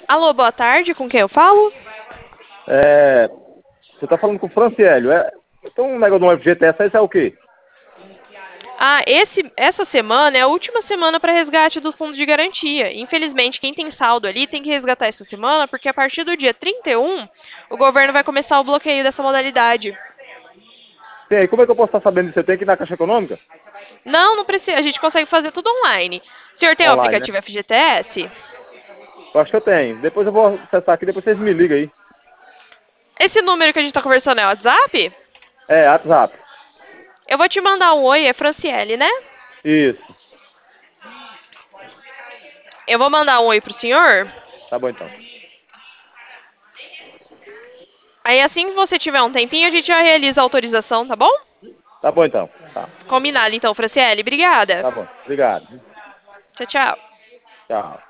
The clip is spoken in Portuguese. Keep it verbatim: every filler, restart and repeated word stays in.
Alô, boa tarde, com quem eu falo? É, você tá falando com o Franciélio, é? Então um negócio de um F G T S, isso é o quê? Ah, esse, essa semana é a última semana para resgate do fundo de garantia. Infelizmente, quem tem saldo ali tem que resgatar essa semana, porque a partir do dia trinta e um, o governo vai começar o bloqueio dessa modalidade. Sim, aí como é que eu posso estar sabendo disso? Eu tenho que ir na Caixa Econômica? Não, não precisa, a gente consegue fazer tudo online. O senhor tem o Online, né? aplicativo F G T S? Eu acho que eu tenho. Depois eu vou acessar aqui, depois vocês me ligam aí. Esse número que a gente está conversando é o WhatsApp? É, WhatsApp. Eu vou te mandar um oi, é Franciele, né? Isso. Eu vou mandar um oi pro senhor. Tá bom então. Aí assim que você tiver um tempinho, a gente já realiza a autorização, tá bom? Tá bom então. Tá. Combinado então, Franciele. Obrigada. Tá bom. Obrigado. Tchau, tchau. Tchau.